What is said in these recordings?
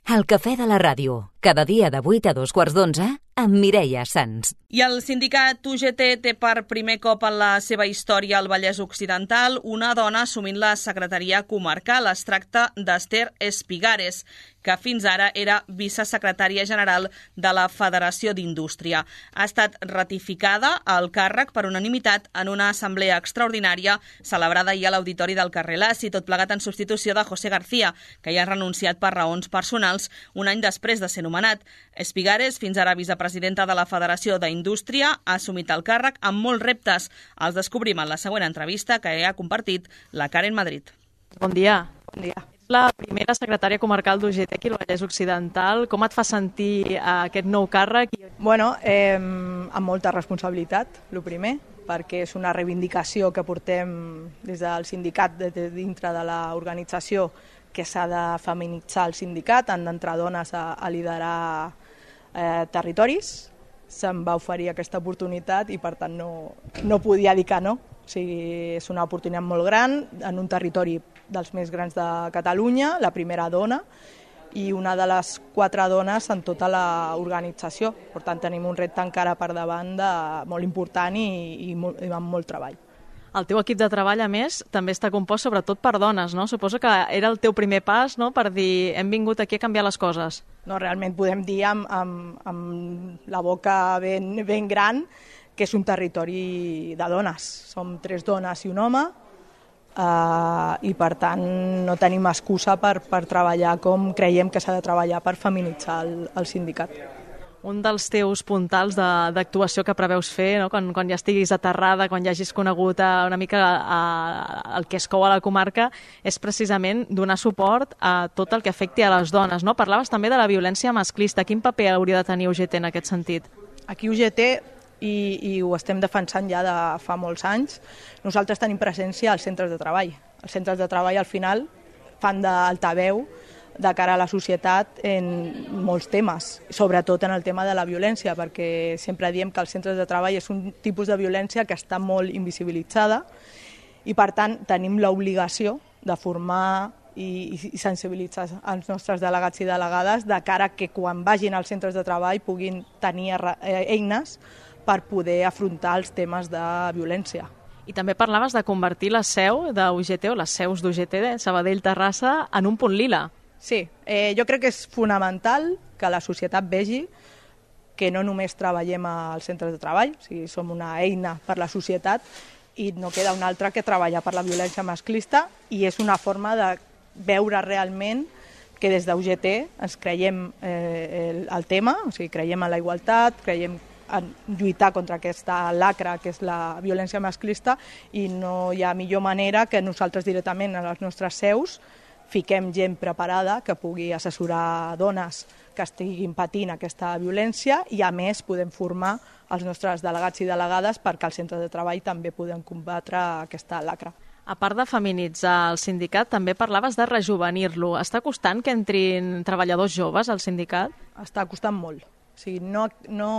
El cafè de la ràdio, cada dia de 8 a 2:15, amb Mireia Sans. I el sindicat UGT té per primer cop en la seva història al Vallès Occidental una dona assumint la secretaria comarcal. Es tracta d'Ester Espigares, que fins ara era vicesecretària general de la Federació d'Indústria. Ha estat ratificada al càrrec per unanimitat en una assemblea extraordinària celebrada ahir a l'Auditori del carrer Las, i tot plegat en substitució de José García, que ja ha renunciat per raons personals un any després de ser nomenat. Espigares, fins ara vicepresidenta de la Federació d'Indústria, ha assumit el càrrec amb molts reptes. Els descobrim en la següent entrevista que ha compartit la Karen Madrid. Bon dia. Bon dia. La primera secretària comarcal d'UGT aquí al Vallès Occidental. Com et fa sentir aquest nou càrrec? Bueno, amb molta responsabilitat, el primer, perquè és una reivindicació que portem des del sindicat, dintre de l'organització, que s'ha de feminitzar el sindicat, han d'entrar dones a liderar territoris. Se'm va oferir aquesta oportunitat i per tant no podia dir que no. O sigui, és una oportunitat molt gran en un territori dels més grans de Catalunya, la primera dona i una de les 4 dones en tota l'organització. Per tant, tenim un repte encara per davant molt important i amb molt treball. El teu equip de treball, a més, també està compost sobretot per dones, no? Suposo que era el teu primer pas, no?, per dir hem vingut aquí a canviar les coses. No, realment podem dir amb la boca ben gran que és un territori de dones. Som 3 dones i un home i, per tant, no tenim excusa per treballar com creiem que s'ha de treballar per feminitzar el sindicat. Un dels teus puntals d'actuació que preveus fer, no? Quan ja estiguis aterrada, quan ja hagis conegut una mica el que es cou a la comarca, és precisament donar suport a tot el que afecti a les dones, no? Parlaves també de la violència masclista. Quin paper hauria de tenir UGT en aquest sentit? Aquí UGT, i ho estem defensant ja de fa molts anys, nosaltres tenim presència als centres de treball. Els centres de treball, al final, fan d'altaveu de cara a la societat en molts temes, sobretot en el tema de la violència, perquè sempre diem que els centres de treball és un tipus de violència que està molt invisibilitzada i, per tant, tenim l'obligació de formar i sensibilitzar els nostres delegats i delegades de cara que quan vagin als centres de treball puguin tenir eines per poder afrontar els temes de violència. I també parlaves de convertir la seu d'UGT o les seus d'UGT, Sabadell, Terrassa, en un punt lila. Sí, jo crec que és fonamental que la societat vegi que no només treballem als centres de treball, o sigui, som una eina per la societat i no queda una altra que treballar per la violència masclista, i és una forma de veure realment que des d'UGT ens creiem el tema, o sigui, creiem en la igualtat, creiem en lluitar contra aquesta lacra que és la violència masclista, i no hi ha millor manera que nosaltres directament a les nostres seus fiquem gent preparada que pugui assessorar dones que estiguin patint aquesta violència, i a més podem formar els nostres delegats i delegades perquè als centres de treball també podem combatre aquesta lacra. A part de feminitzar el sindicat, també parlaves de rejovenir-lo. Està costant que entrin treballadors joves al sindicat? Està costant molt. O sigui, no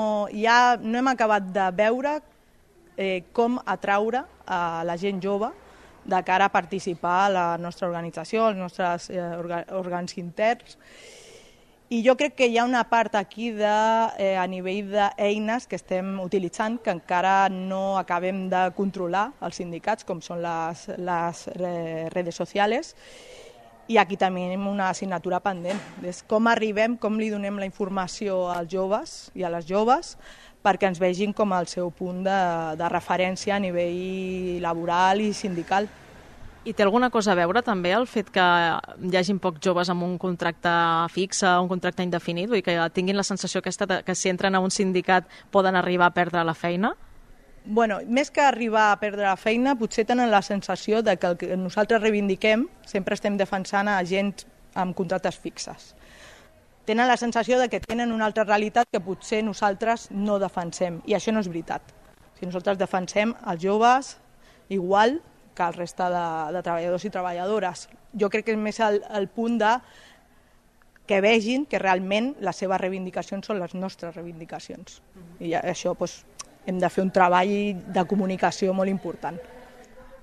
hem acabat de veure com atraure a la gent jove de cara a participar a la nostra organització, als nostres òrgans interns. I jo crec que hi ha una part aquí a nivell d'eines que estem utilitzant que encara no acabem de controlar els sindicats, com són les redes socials, i aquí tenim una assignatura pendent. És com arribem, com li donem la informació als joves i a les joves perquè ens vegin com el seu punt de referència a nivell laboral i sindical. I té alguna cosa a veure també el fet que hi hagin pocs joves amb un contracte fix, un contracte indefinit, vull dir que tinguin la sensació que si entren a un sindicat poden arribar a perdre la feina? Bueno, més que arribar a perdre la feina, potser tenen la sensació de que el que nosaltres reivindiquem sempre estem defensant a gent amb contractes fixes. Tenen la sensació de que tenen una altra realitat que potser nosaltres no defensem, i això no és veritat. Si nosaltres defensem els joves igual que el reste de treballadors i treballadores. Jo crec que és més el punt de que vegin que realment les seves reivindicacions són les nostres reivindicacions. I això hem de fer un treball de comunicació molt important.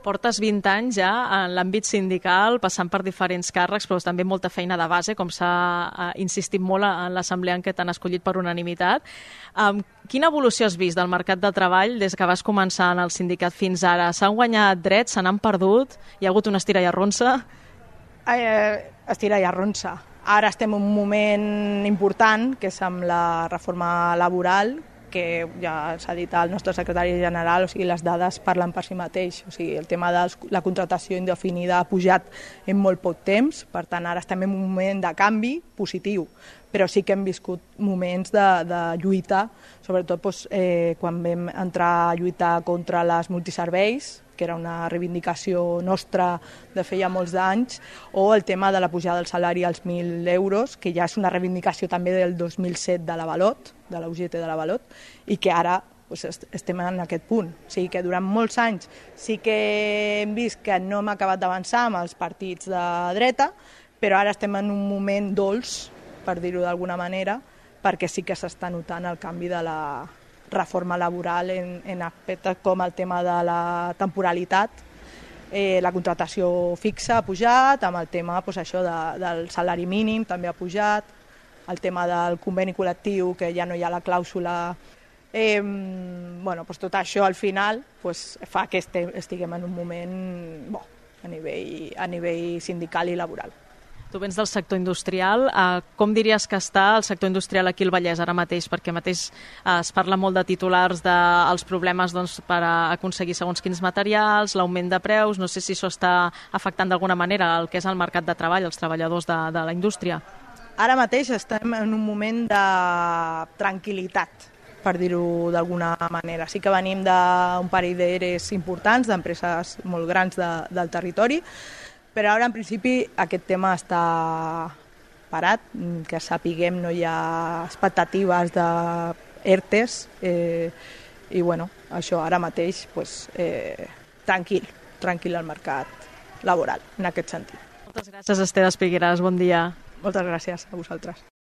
Portes 20 anys ja en l'àmbit sindical, passant per diferents càrrecs, però també molta feina de base, com s'ha insistit molt en l'assemblea en què t'han escollit per unanimitat. Quina evolució has vist del mercat de treball des que vas començar en el sindicat fins ara? S'han guanyat drets, se n'han perdut? Hi ha hagut una estira i arronsa? Estira i arronsa. Ara estem en un moment important, que és amb la reforma laboral, que ja s'ha dit al nostre secretari general, o sigui, les dades parlen per si mateix. O sigui, el tema de la contractació indefinida ha pujat en molt poc temps, per tant, ara estem en un moment de canvi positiu, però sí que hem viscut moments de lluita, sobretot quan vam entrar a lluitar contra les multiserveis, que era una reivindicació nostra de feia molts d'anys, o el tema de la pujada del salari als 1.000 euros, que ja és una reivindicació també del 2007 de la Valot, de la UGT de la Valot, i que ara estem en aquest punt. O sigui que durant molts anys sí que hem vist que no hem acabat d'avançar amb els partits de dreta, però ara estem en un moment dolç, per dir-ho d'alguna manera, perquè sí que s'està notant el canvi de la reforma laboral en aspectes com el tema de la temporalitat, la contractació fixa ha pujat, amb el tema del salari mínim també ha pujat, el tema del conveni col·lectiu, que ja no hi ha la clàusula. Tot això al final fa que estiguem en un moment bo a nivell sindical i laboral. Tu vens del sector industrial. Com diries que està el sector industrial aquí al Vallès ara mateix? Perquè mateix es parla molt de titulars dels problemes per aconseguir segons quins materials, l'augment de preus. No sé si això està afectant d'alguna manera el que és el mercat de treball, els treballadors de la indústria. Ara mateix estem en un moment de tranquil·litat, per dir-ho d'alguna manera. Sí que venim d'un parell d'EREs importants, d'empreses molt grans del territori, però ara, en principi, aquest tema està parat, que sapiguem no hi ha expectatives d'ERTEs, i això ara mateix, tranquil al mercat laboral, en aquest sentit. Moltes gràcies, Esther Espigueras, bon dia. Moltes gràcies a vosaltres.